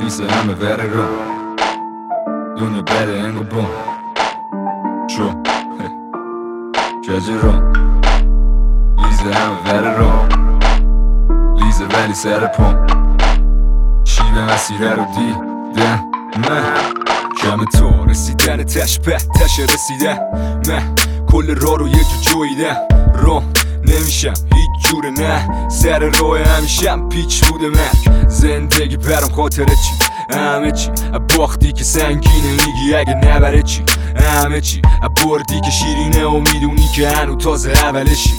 لیزه همه وره رو دنیا بده انگو بون شو کجی رو لیزه همه وره رو لیزه ولی سر پون شیوه مسیره رو دیدم من کم تو رسیدن تش به تش رسیدن من کل راه رو یه جو جویدم رو نمیشم هیچ جوره نه سر راه همیشم پیچ بوده من زندگی برام خاطره چی همه چی باختی که سنگینه میگی اگه نبره چی همه چی بردی که شیرینه و میدونی که هنو تازه اولشی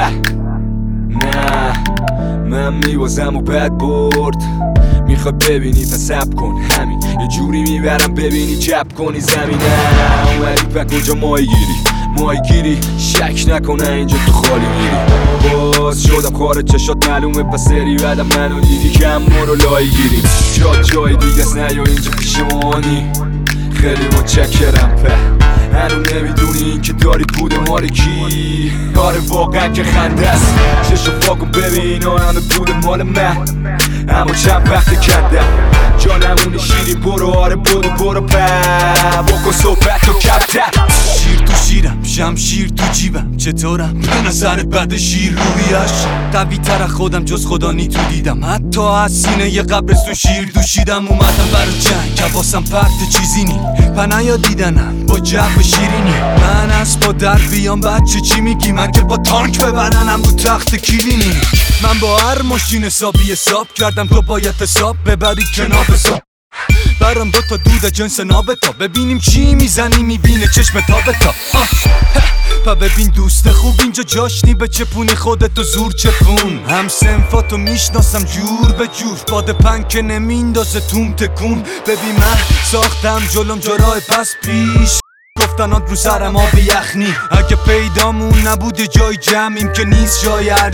نه من میوازم و بد برد میخوای ببینی پس سب کن همین یه جوری میبرم ببینی چپ کنی زمینه اومدی پا کجا ماهی گیری شک نکنه اینجا تو خالی میری باز شدم خارج چشات معلومه پس سری بعدم منو دیدی که هم ما رو لایی گیری جای دیگه است نه یا اینجا پیش مانی خیلی متشکرم هنو نمیدونی این که داری بوده مال کی آره واقعا که خنده است چشو فاکن ببین همه بوده مال من اما چند وقت کردم جانمونی شیرین برو آره برو بکن صحبت و کبتر شیر تو شیرم شمشیر تو جیبم چطورم به نظرت بد شیر رویش قوی تر خودم جز خدا نی تو دیدم حتی از سینه یه قبرستون شیر دوشیدم اومدم برا جنگ حواسم پرت چیزی نی پنایا دیدنم با جو شیرینی من از با در بیام بچه چی میگی من که با تانک ببرنم رو تخت کلینی من با هر ماشین حساب کردم تو باید حساب ببری کنار حساب برام دوتا دود جنس نابتا ببینیم چی میزنی میبینه چشم تابتا پا ببین دوست خوب اینجا جاش نی به چپونی خودتو زور چپون هم سنفاتو میشناسم جور به جور باد پنک نمیندازه توم تکون ببین من ساختم جلوم جرای پس پیش گفتنات رو سرم آب یخنی اگه پیدامون نبوده جای جمعیم که نیست جای هر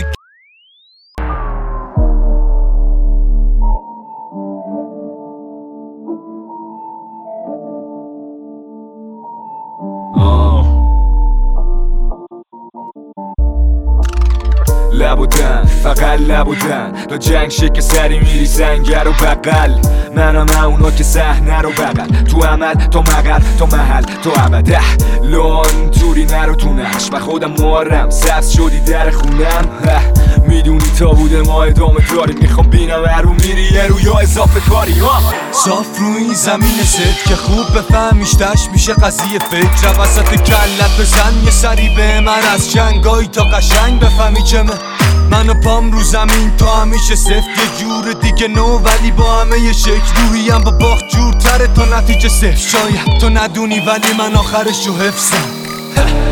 لبودن فقط لبودن تا جنگ شکل سری میری سنگر و بقل منم اونا که صحنه رو بغل تو عمل تا مقر تا محل تا ابده لان توری نرو تو نقش و خودم مارم سبز شدی در خونم میدونی تا بوده ما ادامه داریم میخوام بینم هرو میری یه رو یا اضافه کاری صاف روی زمین ست که خوب بفهمیش تش میشه قضیه فکر وسط کلت بزن یه سری به من از جنگایی تا قشنگ بفهمی چمه منو پام رو زمین تا همیشه سفت یه جور دیگه نو ولی با همه یه شکل روحیم با باخت جورتره تا نتیجه صفر شاید تو ندونی ولی من آخرشو حفظم